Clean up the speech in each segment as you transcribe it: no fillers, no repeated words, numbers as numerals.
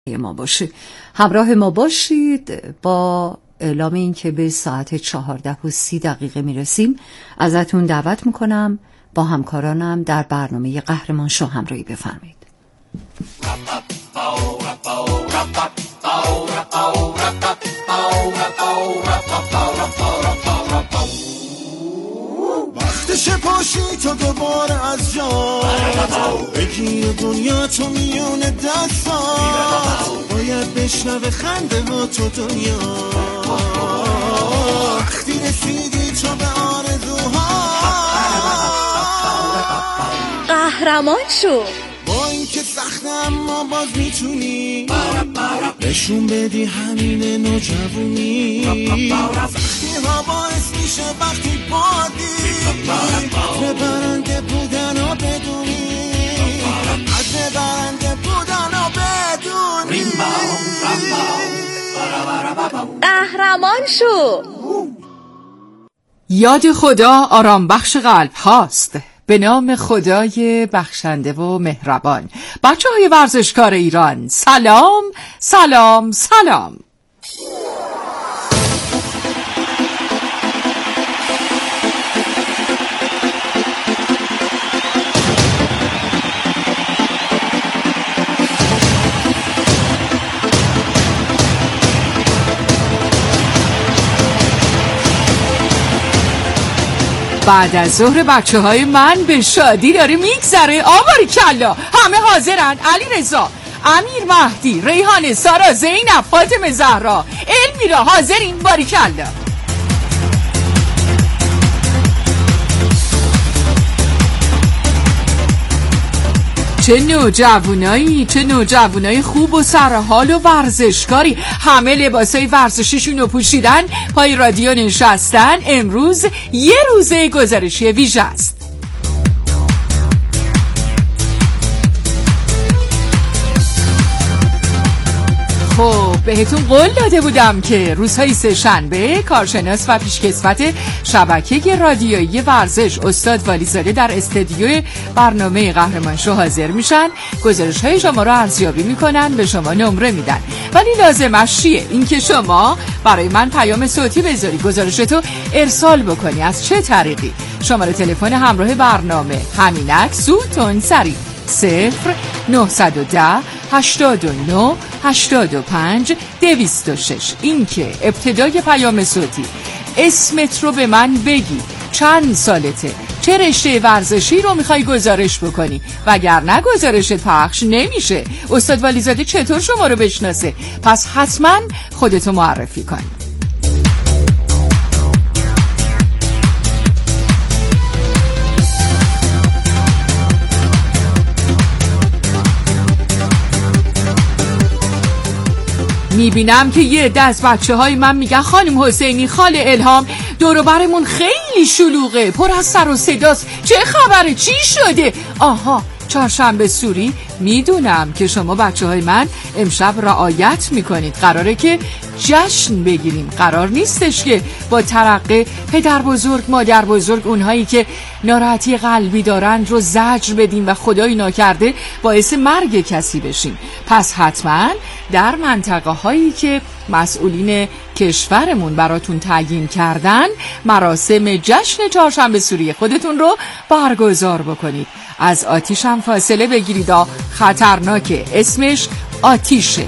ما باشه. همراه ما باشید. با اعلام این که به ساعت 14:30 میرسیم ازتون دعوت میکنم با همکارانم در برنامه قهرمان شو همراهی بفرمایید. وقتشه پاشی تا دوباره از جا بگی دنیا تو میون دستات باید بشنوه خنده ها تو دنیا وقتی رسیدی تو به آرزوها قهرمان شو. با این که سخته اما باز میتونی نشون بدی همین نوجوانی سختی ها باعث میشه وقتی بادی قدر برنده بودن و بدونی قدر برنده بودن و بدونی قهرمان شو. یاد خدا آرام بخش قلب هاست. به نام خدای بخشنده و مهربان. بچه‌های ورزشکار ایران سلام سلام سلام. بعد از ظهر بچه‌های من به شادی داره میگذره. آواری کلا همه حاضرن. علی رضا، امیر مهدی، ریحانه، سارا، زینب، فاطمه زهرا، المیرا حاضرین. باری کلا. چه نوجوانایی خوب و سرحال و ورزشکاری. همه لباسای ورزشیشون رو پوشیدن، پای رادیو نشستن. امروز یه روزه گزارشی ویژه است. خب بهتون قول داده بودم که روزهای سه‌شنبه کارشناس و پیشکسوت شبکه رادیویی ورزش استاد والیزاده در استودیو برنامه قهرمان شو حاضر میشن، گزارش‌های شما رو ارزیابی میکنن، به شما نمره میدن. ولی لازمش چیه؟ اینکه شما برای من پیام صوتی بذاری، گزارشتو ارسال بکنی. از چه طریقی؟ شماره تلفن همراه برنامه همینک زود تون سریع 0910 89 85 206. این که ابتدای پیام صوتی اسمت رو به من بگی، چند سالته، چه رشته ورزشی رو میخوای گزارش بکنی، وگرنه گزارشت پخش نمیشه. استاد والیزاده چطور شما رو بشناسه؟ پس حتما خودتو معرفی کن. میبینم که یه عده از بچه‌های من میگن خانم حسینی، خاله الهام، دور و برمون خیلی شلوغه، پر از سر و صداست، چه خبره، چی شده؟ آها، چهارشنبه سوری. میدونم که شما بچه‌های من امشب رعایت میکنید، قراره که جشن بگیریم، قرار نیستش که با ترقه پدر بزرگ مادر بزرگ اونهایی که ناراحتی قلبی دارن رو زجر بدیم و خدای ناکرده باعث مرگ کسی بشیم. پس حتما در منطقه هایی که مسئولین کشورمون براتون تعیین کردن مراسم جشن چهارشنبه سوری خودتون رو برگزار بکنید. از آتیش هم فاصله بگیرید، خطرناکه، اسمش آتیشه.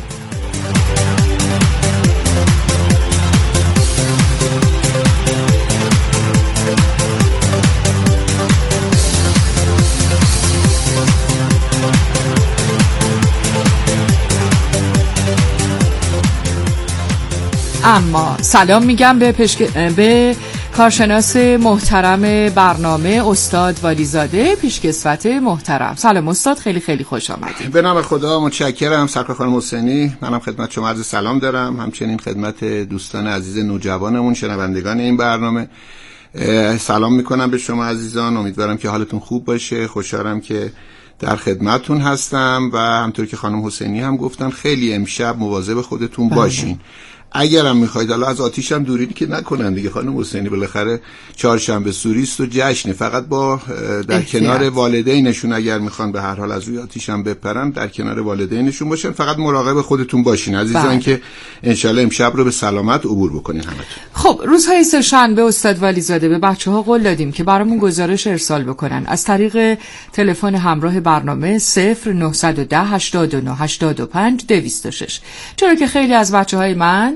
اما سلام میگم به کارشناس محترم برنامه استاد والیزاده، پیشکسوت محترم. سلام استاد، خیلی خیلی خوش آمدید. به نام خدا متشکرم. سرکار خانم حسینی، منم خدمت شما عرض سلام دارم، همچنین خدمت دوستان عزیز نوجوانمون شنوندگان این برنامه سلام میکنم به شما عزیزان. امیدوارم که حالتون خوب باشه. خوشحالم که در خدمتتون هستم و همطور که خانم حسینی هم گفتن خیلی امشب مواظب خودتون باشین. اگرم میخواید حالا از آتیش هم دوری که نکنن دیگه خانم حسینی، بالاخره چهارشنبه سوریست و جشنه، فقط با در کنار والدینشون اگر میخوان به هر حال از روی آتیش هم بپرن در کنار والدینشون باشن. فقط مراقب خودتون باشین عزیزان که انشالله امشب رو به سلامت عبور بکنین همتون. خب روزهای سه‌شنبه استاد ولیزاده به بچه‌ها قول دادیم که برامون گزارش ارسال بکنن از طریق تلفن همراه برنامه 0910 89 85 206. چرا که خیلی از بچه‌های من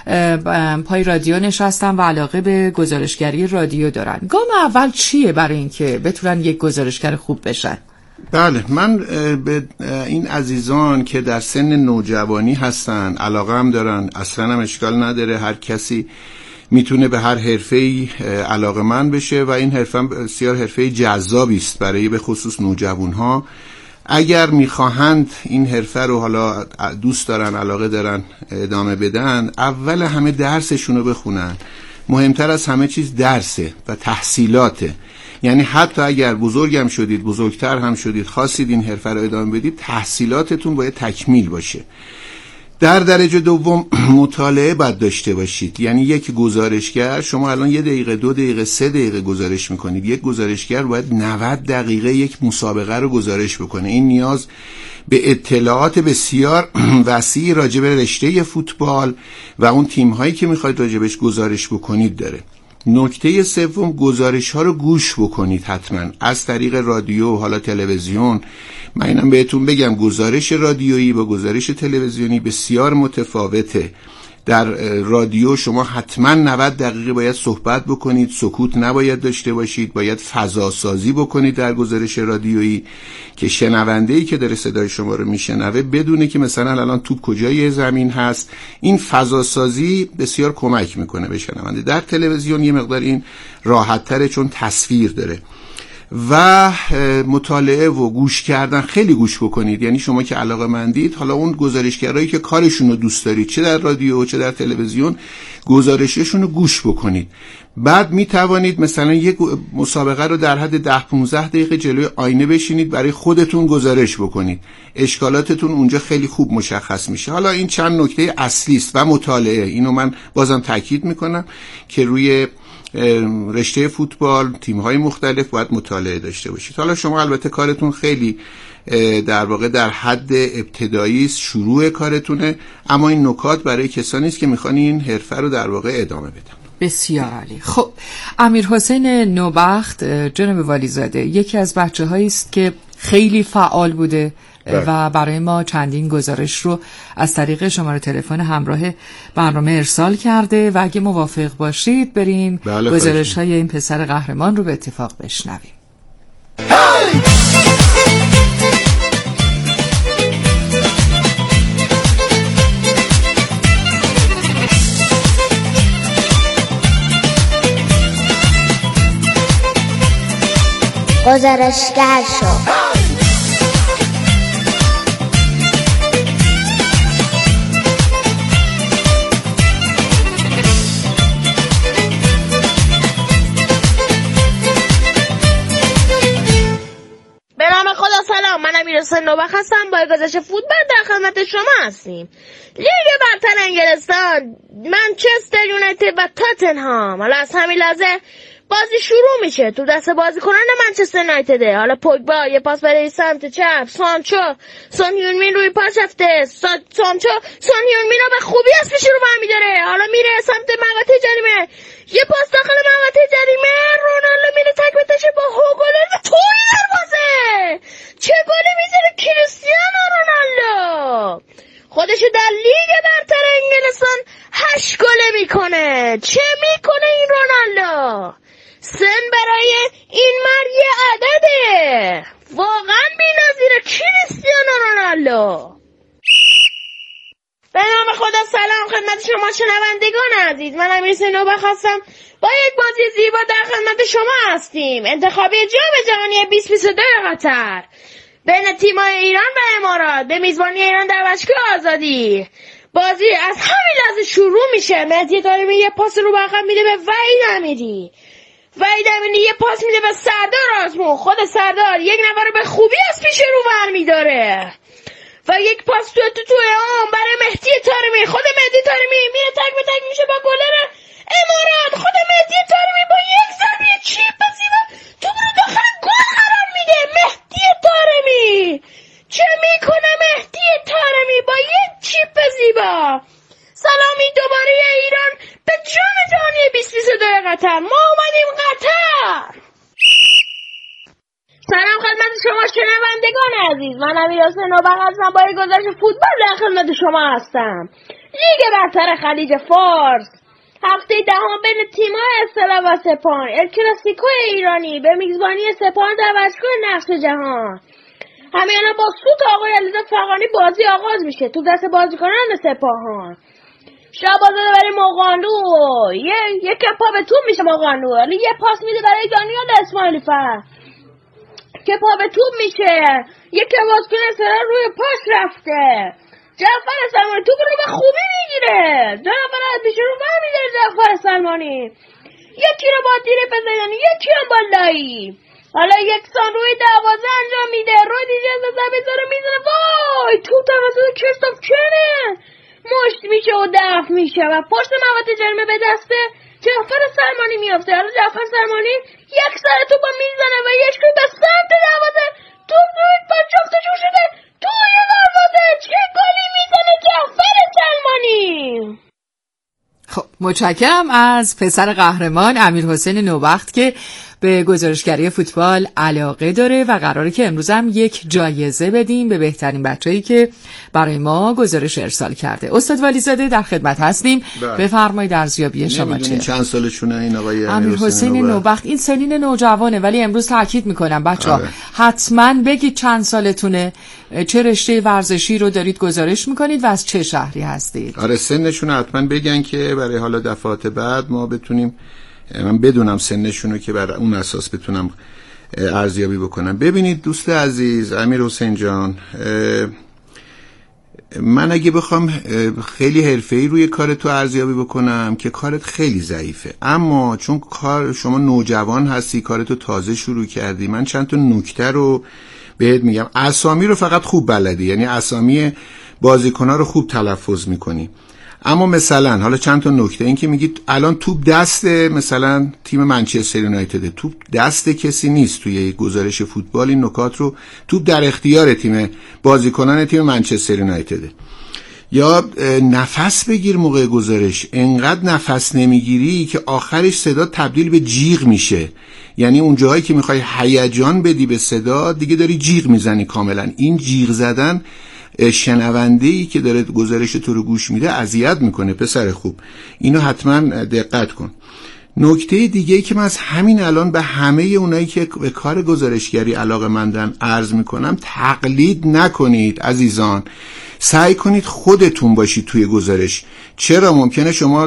پای رادیو نشستن و علاقه به گزارشگری رادیو دارن. گام اول چیه برای اینکه بتونن یک گزارشگر خوب بشن؟ بله، من به این عزیزان که در سن نوجوانی هستن علاقه هم دارن، اصلا هم اشکال نداره، هر کسی میتونه به هر حرفه‌ای علاقه‌مند بشه و این حرفه بسیار حرفه جذابی است برای به خصوص نوجوان‌ها. اگر میخواهند این حرفه رو حالا دوست دارن، علاقه دارن ادامه بدن، اول همه درسشون رو بخونن. مهمتر از همه چیز درسه و تحصیلاته. یعنی حتی اگر بزرگم شدید، بزرگتر هم شدید، خواستید این حرفه رو ادامه بدید، تحصیلاتتون باید تکمیل باشه. در درجه دوم مطالعه باید داشته باشید. یعنی یک گزارشگر، شما الان 1 دقیقه 2 دقیقه 3 دقیقه گزارش میکنید، یک گزارشگر باید 90 دقیقه یک مسابقه رو گزارش بکنه. این نیاز به اطلاعات بسیار وسیع راجع به رشته فوتبال و اون تیم‌هایی که میخواید راجبش گزارش بکنید داره. نکته سوم، گزارش ها رو گوش بکنید حتما از طریق رادیو، حالا تلویزیون. من اینم بهتون بگم گزارش رادیویی با گزارش تلویزیونی بسیار متفاوته. در رادیو شما حتما 90 دقیقه باید صحبت بکنید، سکوت نباید داشته باشید، باید فضا سازی بکنید در گزارش رادیویی که شنونده‌ای که داره صدای شما رو میشنوه بدونه که مثلا الان توپ کجای زمین هست. این فضا سازی بسیار کمک میکنه به شنونده. در تلویزیون یه مقدار این راحت تره چون تصویر داره. و مطالعه و گوش کردن، خیلی گوش بکنید. یعنی شما که علاقه مندید، حالا اون گزارشگرایی که کارشون رو دوست دارید، چه در رادیو چه در تلویزیون، گزارششون رو گوش بکنید. بعد می توانید مثلا یک مسابقه رو در حد 10-15 دقیقه جلوی آینه بشینید برای خودتون گزارش بکنید. اشکالاتتون اونجا خیلی خوب مشخص میشه. حالا این چند نکته اصلی است. و مطالعه، اینو من بازم تاکید میکنم که روی رشته فوتبال تیم‌های مختلف باید مطالعه داشته باشید. حالا شما البته کارتون خیلی در واقع در حد ابتدایی است، شروع کارتونه، اما این نکات برای کسانی است که میخوان این حرفه رو در واقع ادامه بدن. بسیار عالی. خب امیرحسین نوبخت جناب والیزاده یکی از بچه‌هایی است که خیلی فعال بوده و برای ما چندین گزارش رو از طریق شماره تلفن همراه برنامه ارسال کرده و اگه موافق باشید بریم گزارش های این پسر قهرمان رو به اتفاق بشنویم. گزارشگر شو. من امیرحسین نوبخت هستم، با گزارش فوتبال در خدمت شما هستیم. لیگ برتر انگلستان، منچستر یونایتد و تاتنهام. حالا از همین لحظه بازی شروع میشه. تو دست بازیکنان منچستر یونایتده. حالا پوگبا یه پاس برای سمت چپ، سون هیون-من روی پاس رفته. سون هیون-من رو به خوبی از پیش رو برمی‌داره. حالا میره سمت محوطه جریمه. یه پاس داخل محوطه جریمه. رونالدو میره تک به تک با هوگولر و توی دروازه. چه گلی میزنه کریستیانو رونالدو. خودشو در لیگ برتر انگلستان 8 گل میکنه. چه میکنه این رونالدو؟ سن برای این مرد یه عدده. واقعا بی‌نظیره کریستیانو رونالدو. به نام خدا سلام خدمت شما شنوندگان عزیز. من امیرحسین نوبخت هستم. با یک بازی زیبا در خدمت شما هستیم. انتخابی جام جهانی 2022 قطر بین تیم‌های ایران و امارات به میزبانی ایران در باشگاه آزادی. بازی از همین لحظه شروع میشه. مهدی طارمی یه پاس رو به عقب میده به وحید امیری. وحید امیری یه پاس میده به سردار آزمون. خود سردار یک نفر رو به خوبی از پیش رو برمی‌داره و یک پاس تو برای مهدی طارمی. خود مهدی طارمی میره تک قطر، ما اومدیم قطر. سلام خدمت شما شنوندگان عزیز، من امیرحسین نوبخت هستم. با گزارش فوتبال در خدمت شما هستم. لیگ برتر خلیج فارس هفته دهم بین تیم‌های استقلال و سپاهان، الکلاسیکو ایرانی به میزبانی سپاهان در ورزشگاه نقش جهان. همین با سوت آقای علیرضا فغانی بازی آغاز میشه. تو دست بازیکنان سپاهان شعب‌آزاده برای مقانلو، یک پا به توپ میشه مقانلو، ولی یه پاس میده برای دانیال اسماعیلی فر که پا به توپ میشه. یک بازیکن استقلال روی پاس رفته، جعفر سلمانی توپ رو به خوبی میگیره. جعفر پیش رو برمی‌داره جعفر سلمانی، یکی رو با تیر بزنی، یکی هم با لایی. حالا یکسان روی دروازه انجام میده، روی دیگه از زمین رو میزنه، وای توپ توسط کریستوف کنه مشت میشه و دفع میشه و پشت مواد جرمه به دست جعفر سلمانی میافته. حالا جعفر سلمانی یک سر توپ میزنه و یک رو به سمت دروازه، توپ روی پاس جفتشون شده توی دروازه. چه گلی میزنه جعفر سلمانی. خب متشکرم از پسر قهرمان امیرحسین نوبخت که به گزارشگری فوتبال علاقه داره و قراره که امروز هم یک جایزه بدیم به بهترین بچه‌ای که برای ما گزارش ارسال کرده. استاد والیزاده در خدمت هستیم. بفرمایید ارزیابی شما چیه؟ چند سالشونه این آقای امیرحسین نوبخت؟ این سنین نوجوانه، ولی امروز تاکید میکنم بچه‌ها حتما بگید چند سالتونه، چه رشته ورزشی رو دارید گزارش میکنید و از چه شهری هستید. آره سنشون حتما بگن که برای حالا دفعات بعد ما بتونیم، من بدونم سنشونو که بر اون اساس بتونم ارزیابی بکنم. ببینید دوست عزیز امیرحسین جان، من اگه بخوام خیلی حرفه‌ای روی کار تو ارزیابی بکنم که کارت خیلی ضعیفه، اما چون شما نوجوان هستی، کارتو تازه شروع کردی، من چند تا نکته رو بهت میگم. اسامی رو فقط خوب بلدی، یعنی اسامی بازیکن‌ها رو خوب تلفظ میکنی، اما مثلا حالا چند تا نکته. این که میگید الان توپ دست مثلا تیم منچستر یونایتد، توپ دست کسی نیست توی گزارش فوتبال. این نکات رو، توپ در اختیار تیم بازیکنان تیم منچستر یونایتد. یا نفس بگیر موقع گزارش، انقدر نفس نمیگیری که آخرش صدا تبدیل به جیغ میشه، یعنی اون جایی که میخوای هیجان بدی به صدا دیگه داری جیغ میزنی کاملا. این جیغ زدن شنونده‌ای که داره گزارش تو رو گوش میده اذیت میکنه. پسر خوب اینو حتما دقت کن. نکته دیگه‌ای که من از همین الان به همه اونایی که به کار گزارشگری علاقه‌مندن عرض میکنم، تقلید نکنید عزیزان. سعی کنید خودتون باشید توی گزارش. چرا؟ ممکنه شما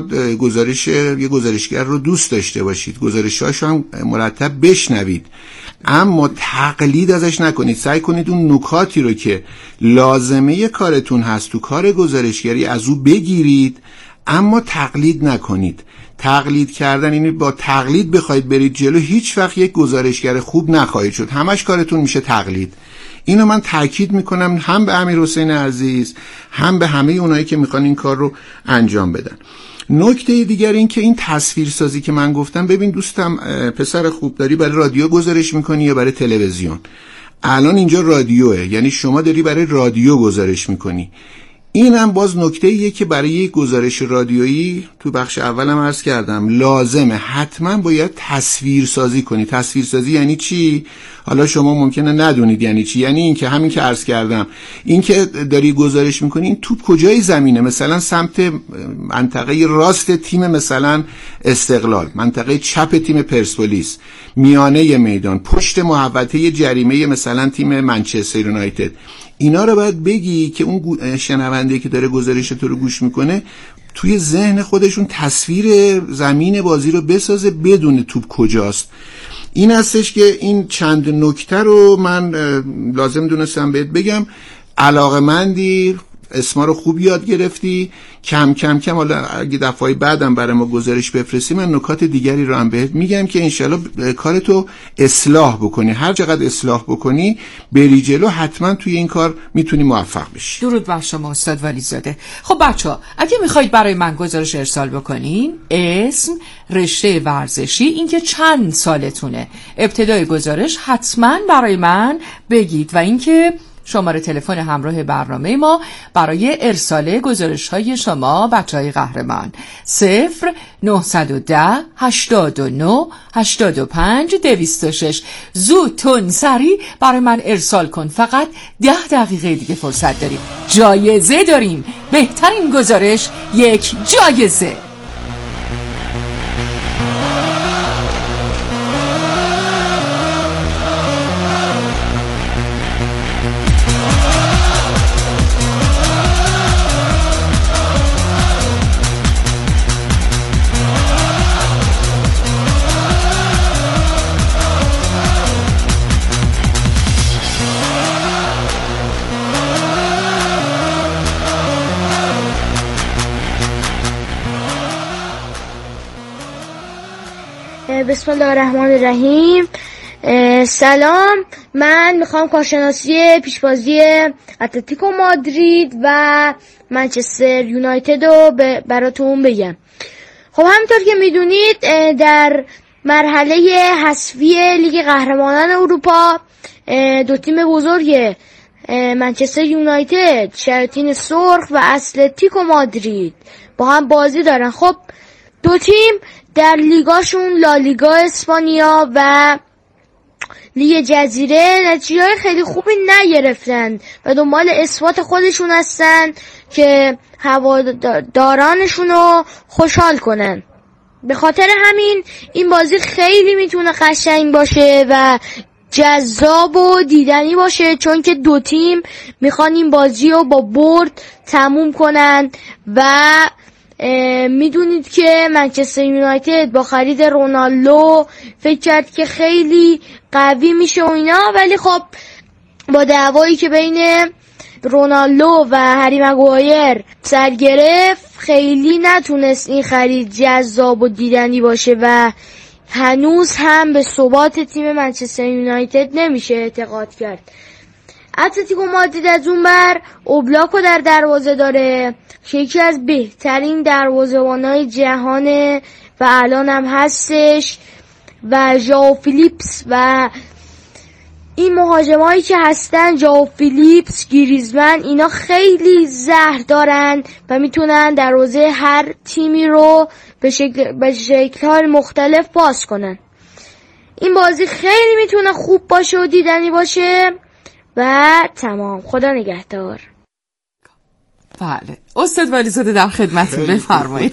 یه گزارشگر رو دوست داشته باشید، گزارش‌هاش هم مرتب بشنوید، اما تقلید ازش نکنید. سعی کنید اون نکاتی رو که لازمه کارتون هست تو کار گزارشگری از او بگیرید، اما تقلید نکنید. تقلید کردن، یعنی با تقلید بخواید برید جلو، هیچ وقت یک گزارشگر خوب نخواهید شد. همش کارتون میشه تقلید. اینو من تاکید میکنم هم به امیرحسین عزیز، هم به همه اونایی که میخوان این کار رو انجام بدن. نکته دیگر این که این تصویرسازی که من گفتم، ببین دوستم پسر خوب، داری برای رادیو گزارش میکنی یا برای تلویزیون؟ الان اینجا رادیوه، یعنی شما داری برای رادیو گزارش میکنی. این هم باز نکته ایه که برای یک گزارش رادیویی تو بخش اولم عرض کردم لازمه حتما باید تصویرسازی کنی. تصویرسازی یعنی چی؟ حالا شما ممکنه ندونید یعنی چی. یعنی این که همین که عرض کردم، این که داری گزارش میکنی این توپ کجای زمینه، مثلا سمت منطقه راست تیم مثلا استقلال، منطقه چپ تیم پرسپولیس، میانه میدان، پشت محوطه جریمه مثلا تیم منچستر یونایتد. اینا رو باید بگی که اون شنونده که داره گزارش تو رو گوش میکنه توی ذهن خودشون تصویر زمین بازی رو بسازه، بدون توپ کجاست. این هستش که این چند نکته رو من لازم دونستم بهت بگم. علاقه‌مندی، اسما رو خوب یاد گرفتی، کم کم حالا اگه دفعه بعدم برای ما گزارش بفرستی من نکات دیگری رو هم بهت میگم که انشالله کارتو اصلاح بکنی. هر چقدر اصلاح بکنی بری جلو، حتما توی این کار میتونی موفق بشی. درود بر شما استاد والیزاده. خب بچه‌ها اگه میخواید برای من گزارش ارسال بکنین، اسم، رشته ورزشی، اینکه چند سالتونه، ابتدای گزارش حتما برای من بگید و اینکه شماره تلفن همراه برنامه ما برای ارسال گزارش‌های شما بچه‌های قهرمان 0910 89 85 206. زود تون سری برای من ارسال کن. فقط 10 دقیقه دیگه فرصت داریم. جایزه داریم. بهترین گزارش یک جایزه. بسم الله الرحمن الرحیم. سلام، من میخوام کارشناسی پیشبازی اتلتیکو مادرید و منچستر یونایتد رو براتون بگم. خب همونطور که میدونید در مرحله حذفی لیگ قهرمانان اروپا دو تیم بزرگ منچستر یونایتد، شیاطین سرخ و اتلتیکو مادرید با هم بازی دارن. خب دو تیم در لیگاشون لالیگا اسپانیا و لیگ جزیره نتیجه‌های خیلی خوبی نگرفتن و دنبال اثبات خودشون هستن که هوادارانشون رو خوشحال کنن. به خاطر همین این بازی خیلی میتونه قشنگ باشه و جذاب و دیدنی باشه، چون که دو تیم میخوان این بازی رو با برد تموم کنن و میدونید که منچستر یونایتد با خرید رونالدو فکر کرد که خیلی قوی میشه و اینا، ولی خب با دعوایی که بین رونالدو و هری مگوایر سر گرفت خیلی نتونست این خرید جذاب و دیدنی باشه و هنوز هم به ثبات تیم منچستر یونایتد نمیشه اعتقاد کرد. اتلتیکو مادرید از اون بر اوبلاکو در دروازه داره که یکی از بهترین دروازه‌بان‌های جهانه و الان هم هستش، و ژائو فیلیپس و این مهاجمایی که هستن، ژائو فیلیپس، گریزمن، اینا خیلی زهر دارن و میتونن دروازه هر تیمی رو به شکل‌های مختلف باز کنن. این بازی خیلی میتونه خوب باشه و دیدنی باشه و تمام. خدا نگهدار. بله استاد ولیزاده در خدمتتون، بفرمایید.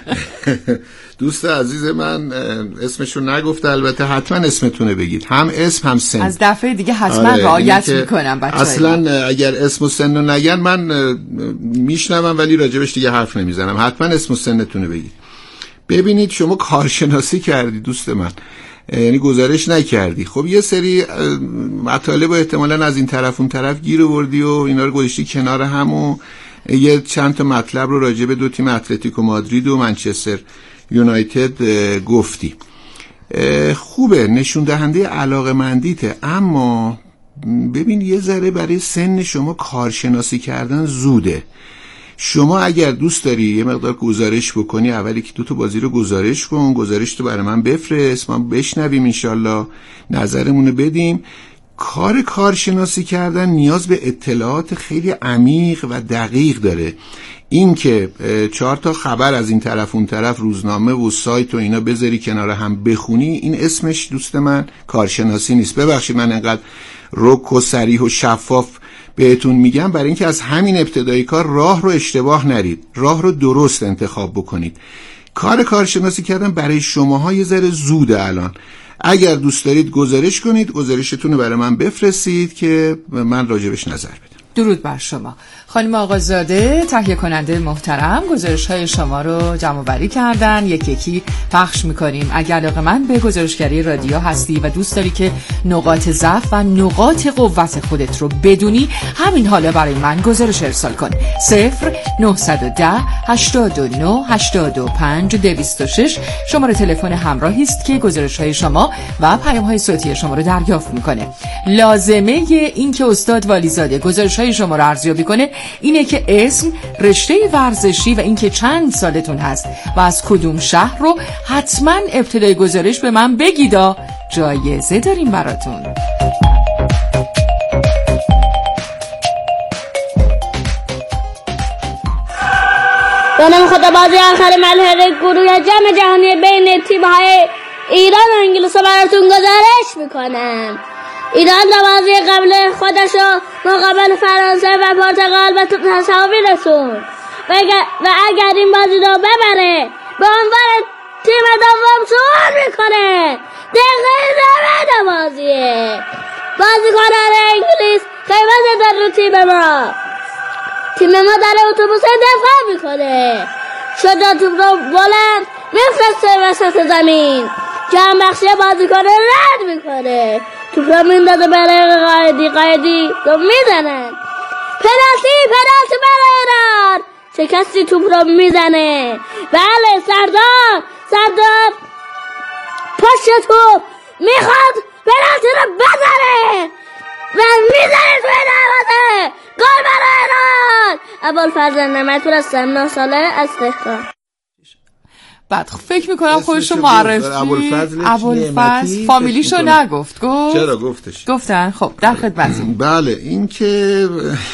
دوست عزیز من اسمشو نگفته، البته حتما اسمتونه بگید، هم اسم هم سن. از دفعه دیگه حتما رعایت میکنم بچه‌ها. اصلا اگر اسم و سن رو نگن من میشنوم ولی راجبش دیگه حرف نمیزنم. حتما اسم و سنتونه بگید. ببینید شما کارشناسی کردی دوست من، یعنی گزارش نکردی. خب یه سری مطالب احتمالاً از این طرف اون طرف گیر آوردی و اینا رو گذاشتی کنار هم و یه چند تا مطلب رو راجع به دو تیم اتلتیکو مادرید و منچستر یونایتد گفتی. خوبه، نشون دهنده علاقه‌مندیته، اما ببین یه ذره برای سن شما کارشناسی کردن زوده. شما اگر دوست داری یه مقدار گزارش بکنی، اولی که 2 بازی رو گزارش کن، گزارش تو برای من بفرست، ما بشنویم، انشالله نظرمونو بدیم. کارشناسی کردن نیاز به اطلاعات خیلی عمیق و دقیق داره. این که 4 تا خبر از این طرف اون طرف، روزنامه و سایت و اینا بذاری کنار هم بخونی، این اسمش دوست من کارشناسی نیست. ببخشید من انقدر رک و صریح و شفاف بهتون میگم برای اینکه از همین ابتدای کار راه رو اشتباه نرید، راه رو درست انتخاب بکنید. کارشناسی کردن برای شماها یه ذره زوده الان. اگر دوست دارید گزارش کنید، گزارشتون رو برای من بفرستید که من راجبش نظر بدم. درود بر شما. خانم آقازاده تهیه کننده محترم گزارش‌های شما رو جمع آوری کردن، یکی یکی پخش می‌کنیم. اگر علاقه‌مند به گزارشگری رادیو هستی و دوست داری که نقاط ضعف و نقاط قوت خودت رو بدونی، همین حالا برای من گزارش ارسال کن. 0910 89 85 206 شماره تلفن همراهی است که گزارش‌های شما و پیام‌های صوتی شما رو دریافت می‌کنه. لازمه این که استاد والیزاده گزارش‌های شما رو ارزیابی کنه اینه که اسم، رشته ورزشی و اینکه چند سالتون هست و از کدوم شهر رو حتما ابتدای گزارش به من بگیدا. جایزه داریم براتون. به نام خدا بازی آخر ملحق گروه جام جهانی بین تیم‌های ایران و انگلیس براتون گزارش میکنم. ایران در بازی قبل خودشو مقابل فرانسه و پرتغال به تساوی رسوند و اگر این بازی رو ببره به عنوان تیم دوم صعود میکنه. دقیقه 90 بازیه. بازیکنان انگلیس خیمه زدن رو تیم ما در اتوبوس دفاع میکنه. شجاع توپ رو بلند میفرسته وسط زمین. جمع بخشی بازیکن رد میکنه. توپ رو میندازه برای قایدی رو میزنن. پنالتی برای ایران. شکستی توپ رو میزنه. بله سردار پشت توپ میخواد پنالتی رو بزنه و میزنه توی دروازه. گل برای ایران. ابوالفضل نعمت‌پور از 9 ساله از تهران. بعد فکر میکنم خودشو معرفی ابوالفضل فامیلیشو نگفت. گفت چرا گفتش؟ گفتن. خب در خدمتیم. بله این که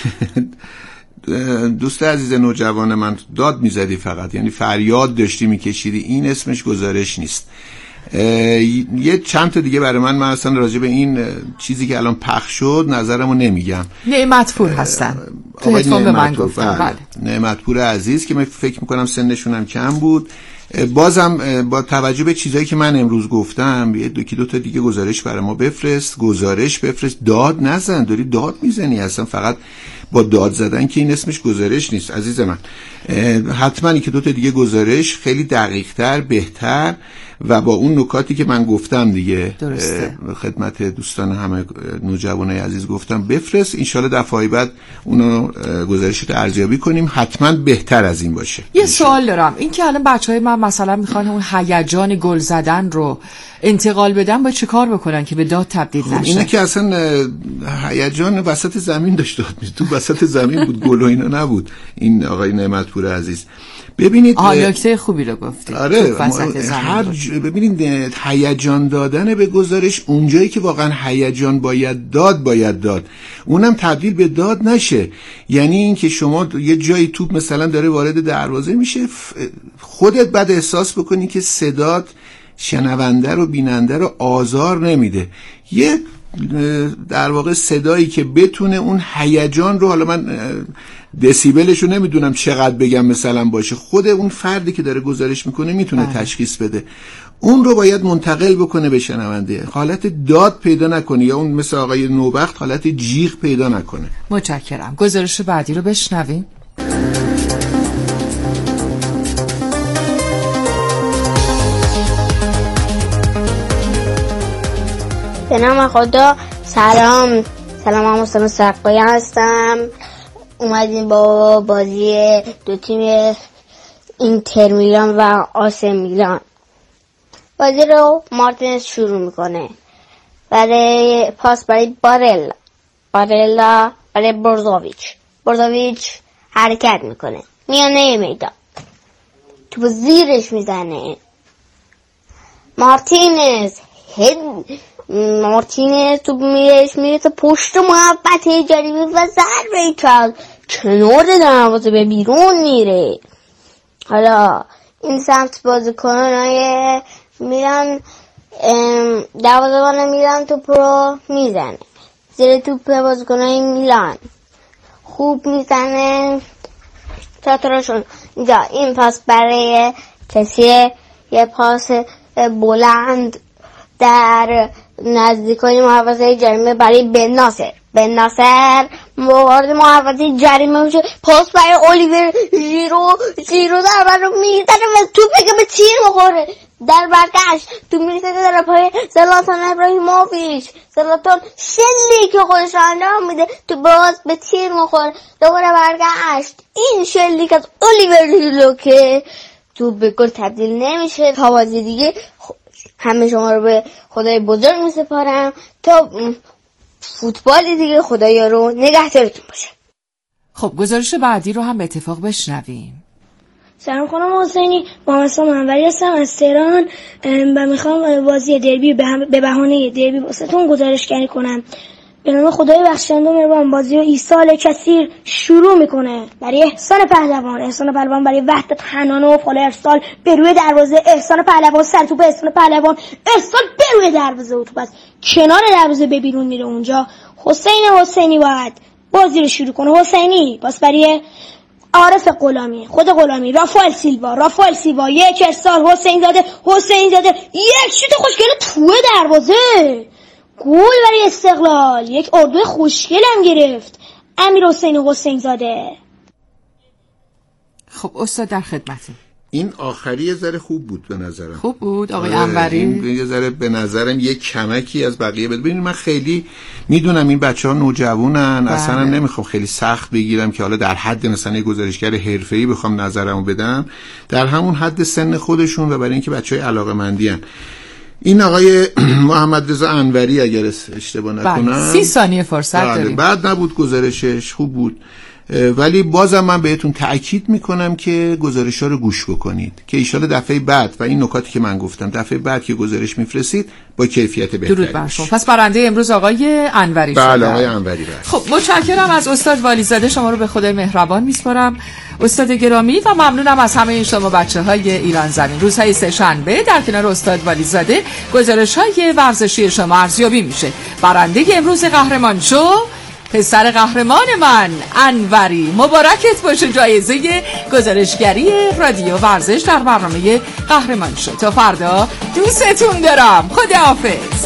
دوست عزیز نوجوان من داد میزدی فقط، یعنی فریاد داشتی میکشیدی، این اسمش گزارش نیست. یه چند تا دیگه برای من اصلا راجع به این چیزی که الان پخش شد نظرمو نمیگم. نعمت‌پور هستن. تلفن به من گفتن. بله. نعمت‌پور عزیز که من فکر میکنم سنشون هم کم بود. بازم با توجه به چیزایی که من امروز گفتم یه دو تا دیگه گزارش برای ما بفرست. داد نزن، داری داد میزنی اصلا. فقط با داد زدن که این اسمش گزارش نیست عزیز من. حتما که 2 تا دیگه گزارش خیلی دقیق‌تر، بهتر و با اون نکاتی که من گفتم دیگه خدمت دوستان همه نوجوانای عزیز گفتم بفرست. انشالله دفعه بعد اونو گزارشت ارزیابی کنیم، حتما بهتر از این باشه. یه سوال دارم، این که الان بچهای من مثلا میخوان اون هیجان گل زدن رو انتقال بدن، باید چه کار بکنن که به داد تبدیل نشه؟ اینه که اصلا هیجان وسط زمین داشت داد میزد، تو وسط زمین بود، گل و اینا نبود. این آقای نعمت‌پور عزیز ببینید نکته خوبی رو گفتی. آره ببینید هیجان دادن به گزارش اونجایی که واقعا هیجان باید داد اونم تبدیل به داد نشه. یعنی این که شما یه جایی توپ مثلا داره وارد دروازه میشه، خودت بعد احساس بکنی که صدات شنونده رو بیننده رو آزار نمیده، یه در واقع صدایی که بتونه اون هیجان رو، حالا من دسیبلش رو نمیدونم چقدر بگم مثلا باشه، خود اون فردی که داره گزارش میکنه میتونه تشخیص بده، اون رو باید منتقل بکنه به شنونده، حالت داد پیدا نکنه یا اون مثل آقای نوبخت حالت جیغ پیدا نکنه. متشکرم. گزارش بعدی رو بشنویم. به نام خدا. سلام، من مصطفی سقایی هستم. اومدیم با بازی 2 تیم اینتر میلان و آس میلان. بازی رو مارتینز شروع میکنه، برای پاس برای بارلا برای برزوویچ حرکت میکنه، میانه میدان تو زیرش میزنه. مارتینز تو میره تا پشت محبت جریمه و ضربه کرد کنار دروازه به بیرون میره. حالا این سمت بازیکنای میرن، دروازه‌بان میرن توپ رو میزنه زیر توپ بازیکنای میلان، خوب میزنه تاتراشون. اینجا این پاس برای کسی، یه پاس بلند در نزدیکای محوطه جریمه برای بن ناصر وارد محوطه جریمه میشه، پاس برای اولیور ژیرو در رو میزنه و توپی که به تیر میخوره، در برگشت تو میرسه در پای زلاتان ابراهیموویچ. زلاتان شلی که خودش انجام میده تو باز به تیر میخوره، دوباره برگشت این شلی که از اولیور ژیرو که تو به گل تبدیل نمیشه. تا بازی دیگه همه شما رو به خدای بزرگ میسپارم، تا فوتبال دیگه خدایا رو نگهدارتون باشه. خب گزارش بعدی رو هم به اتفاق بشنویم. سلام خانم حسینی، محمد منوری هستم از تهران و میخوام بازی دربی به بهانه دربی واسهتون گزارشگری کنم. به نام خدای بخشنده و مهربان بازی رو ایصال کثیر شروع میکنه. برای احسان پهلوان برای وحدت حنانه و فال ارسال به روی دروازه، احسان پهلوان سر توپ، احسان پهلوان ارسال به روی دروازه و توپ از کنار دروازه به بیرون میره. اونجا حسینی باید بازی رو شروع کنه. حسینی پاس برای عارف غلامی، خود غلامی، رافائل سیلوا یک ارسال، حسین زاده یک شوت خوشگل تو دروازه، گل برای استقلال. یک اردو خوشگل هم گرفت امیر حسین زاده. خب استاد در خدمتیم. این آخری یه ذره خوب بود به نظرم. خوب بود آقای انوری. این یه ذره به نظرم یک کمکی از بقیه بده. ببینید من خیلی میدونم این بچه‌ها نوجوانن، اصلا نمیخوام خیلی سخت بگیرم که حالا در حد مثلا یه گزارشگر حرفه‌ای بخوام نظرمو بدم، در همون حد سن خودشون و برای اینکه بچه‌های علاقه‌مندین. این آقای محمد رضا انوری اگر اشتباه نکنم 30 ثانیه فرصت داریم. بعد نبود گزارشش، خوب بود، ولی بازم من بهتون تأکید میکنم که گزارش‌ها رو گوش بکنید که ایشالا دفعه بعد و این نکاتی که من گفتم دفعه بعد که گزارش میفرستید با کیفیت بهتری. درود بر شما. پس برنده امروز آقای انوری شد. بله آقای انوری. خب متشکرم از استاد والیزاده، شما رو به خدای مهربان میسپارم استاد گرامی و ممنونم از همه شما بچه‌های ایران زمین. روزهای سه شنبه در کنار استاد والیزاده گزارش‌های ورزشی شما ارزیابی میشه. برنده امروز قهرمان شو پسر قهرمان من انوری. مبارکت باشه جایزه گزارشگری رادیو ورزش در برنامه قهرمان شو. تا فردا دوستتون دارم. خداحافظ.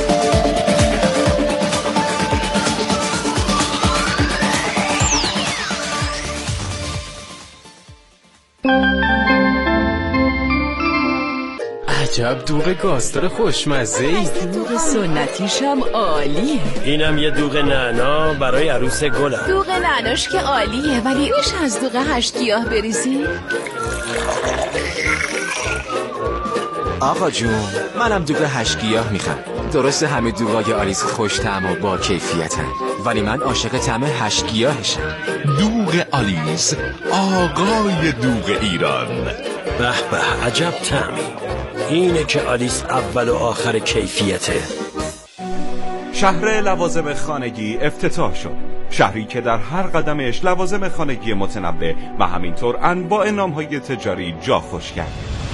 عجب دوغ گاستر خوشمزه‌ای. دوغ سنتیشم عالیه. اینم یه دوغ نعنا برای عروس گلم. دوغ نعناش که عالیه، ولی میشه از دوغ 8 گیاه بریزی؟ آقا جون منم دوغ 8 گیاه میخوام. درسته همه دوغای آلیس خوش طعم و با کیفیتن، ولی من عاشق طعم 8 گیاهشم. دوغ آلیس، آقای دوغ ایران. به به عجب طعمی. اینه که آلیس اول و آخر کیفیته. شهر لوازم خانگی افتتاح شد. شهری که در هر قدمش لوازم خانگی متنوع و همینطور انواع نام‌های تجاری جا خوش کرد.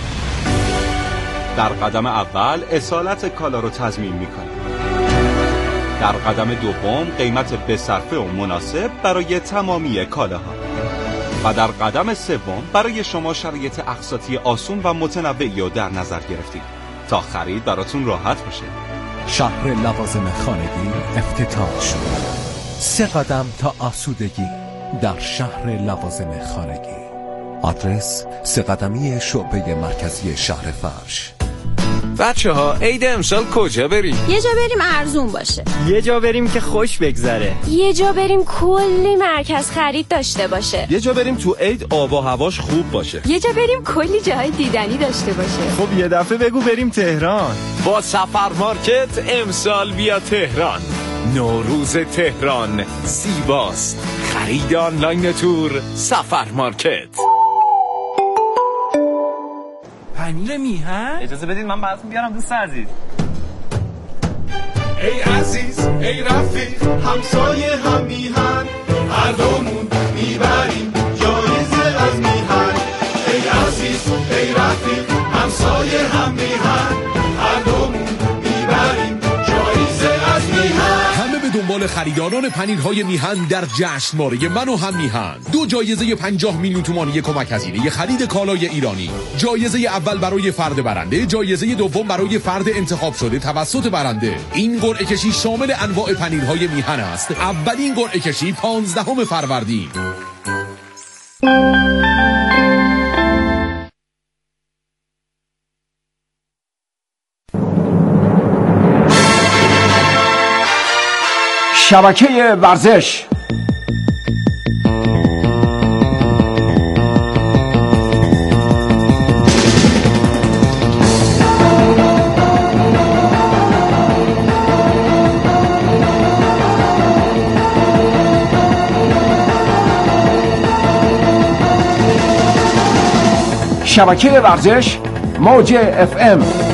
در قدم اول اصالت کالا رو تضمین می‌کنه. در قدم دوم قیمت بصرفه و مناسب برای تمامی کالاها. و در قدم سوم برای شما شرایط اقساطی آسون و متنوعی رو در نظر گرفتیم تا خرید براتون راحت باشه. شهر لوازم خانگی افتتاح شد. 3 قدم تا آسودگی در شهر لوازم خانگی. آدرس 3 قدمی شعبه مرکزی شهر فرش. بچه ها عید امسال کجا بریم؟ یه جا بریم ارزون باشه، یه جا بریم که خوش بگذره، یه جا بریم کلی مرکز خرید داشته باشه، یه جا بریم تو عید آب و هواش خوب باشه، یه جا بریم کلی جاهای دیدنی داشته باشه. خب یه دفعه بگو بریم تهران. با سفر مارکت امسال بیا تهران. نوروز تهران زیباست. خرید آنلاین تور سفر مارکت. پنیر میهن؟ اجازه بدید من براتون بیارم دوست عزیز. ای عزیز ای رفیق همسایه هم میهن، هر دومون میبریم جایزه از میهن. ای عزیز ای رفیق همسایه هم میهن، هر دومون میبریم جایزه از میهن. همه به دنبال خریداران پنیرهای میهن در جشنواره من و هم میهن. 2 جایزه 50 میلیون تومانی کمک هزینه خرید کالای ایرانی. جایزه اول برای فرد برنده، جایزه دوم برای فرد انتخاب شده توسط برنده. این قرعه کشی شامل انواع پنیرهای میهن است. اولین قرعه کشی 15 فروردین. شبکه ورزش. شبکه ورزش موج FM